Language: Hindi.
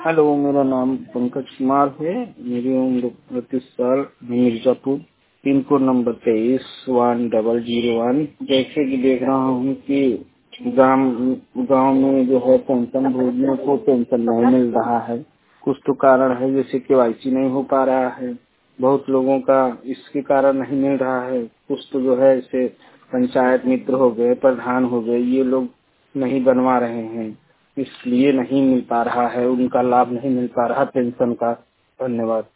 हेलो, मेरा नाम पंकज कुमार है। मेरी उम्र 32 साल, मिर्जापुर, पिन कोड नंबर 23-1001। जैसे कि देख रहा हूँ कि गांव में जो है पेंशन भोगियों को पेंशन नहीं मिल रहा है। कुछ तो कारण है, जैसे केवाईसी नहीं हो पा रहा है, बहुत लोगों का इसके कारण नहीं मिल रहा है। कुछ तो जो है जैसे पंचायत मित्र हो गए, प्रधान हो गए, ये लोग नहीं बनवा रहे हैं, इसलिए नहीं मिल पा रहा है, उनका लाभ नहीं मिल पा रहा पेंशन का। धन्यवाद।